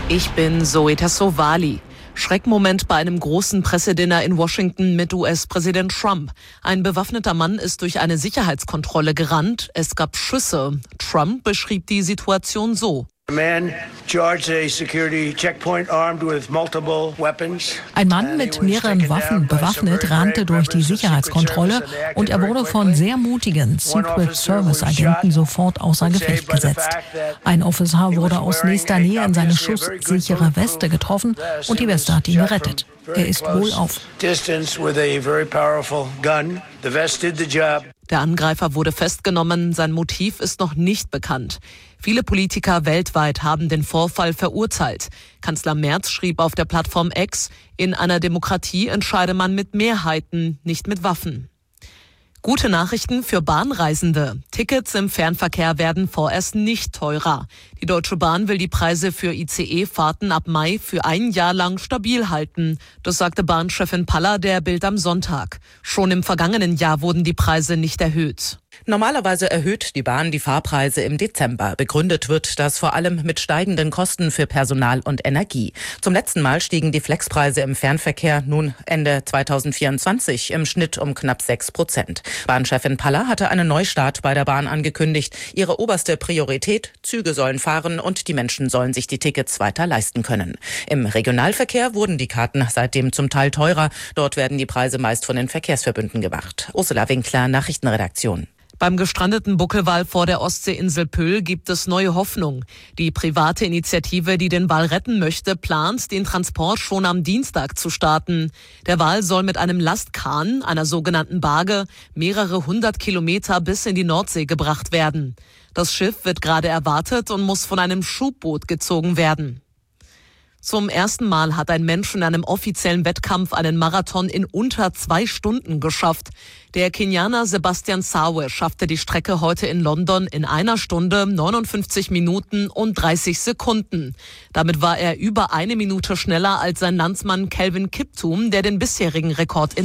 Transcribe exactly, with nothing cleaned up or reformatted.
Ich bin Zoe Tassovali. Schreckmoment bei einem großen Pressedinner in Washington mit U S-Präsident Trump. Ein bewaffneter Mann ist durch eine Sicherheitskontrolle gerannt. Es gab Schüsse. Trump beschrieb die Situation so. Ein Mann mit mehreren Waffen bewaffnet rannte durch die Sicherheitskontrolle und er wurde von sehr mutigen Secret Service Agenten sofort außer Gefecht gesetzt. Ein Officer wurde aus nächster Nähe in seine schusssichere Weste getroffen und die Weste hat ihn gerettet. Er ist wohlauf. Der Angreifer wurde festgenommen, sein Motiv ist noch nicht bekannt. Viele Politiker weltweit haben den Vorfall verurteilt. Kanzler Merz schrieb auf der Plattform X, in einer Demokratie entscheide man mit Mehrheiten, nicht mit Waffen. Gute Nachrichten für Bahnreisende. Tickets im Fernverkehr werden vorerst nicht teurer. Die Deutsche Bahn will die Preise für I C E-Fahrten ab Mai für ein Jahr lang stabil halten. Das sagte Bahnchefin Paller der Bild am Sonntag. Schon im vergangenen Jahr wurden die Preise nicht erhöht. Normalerweise erhöht die Bahn die Fahrpreise im Dezember. Begründet wird das vor allem mit steigenden Kosten für Personal und Energie. Zum letzten Mal stiegen die Flexpreise im Fernverkehr nun Ende zweitausendvierundzwanzig im Schnitt um knapp sechs Prozent. Bahnchefin Paller hatte einen Neustart bei der Bahn angekündigt. Ihre oberste Priorität: Züge sollen fahren und die Menschen sollen sich die Tickets weiter leisten können. Im Regionalverkehr wurden die Karten seitdem zum Teil teurer. Dort werden die Preise meist von den Verkehrsverbünden gemacht. Ursula Winkler, Nachrichtenredaktion. Beim gestrandeten Buckelwal vor der Ostseeinsel Pöhl gibt es neue Hoffnung. Die private Initiative, die den Wal retten möchte, plant, den Transport schon am Dienstag zu starten. Der Wal soll mit einem Lastkahn, einer sogenannten Barge, mehrere hundert Kilometer bis in die Nordsee gebracht werden. Das Schiff wird gerade erwartet und muss von einem Schubboot gezogen werden. Zum ersten Mal hat ein Mensch in einem offiziellen Wettkampf einen Marathon in unter zwei Stunden geschafft. Der Kenianer Sebastian Sawe schaffte die Strecke heute in London in einer Stunde, neunundfünfzig Minuten und dreißig Sekunden. Damit war er über eine Minute schneller als sein Landsmann Kelvin Kiptum, der den bisherigen Rekord in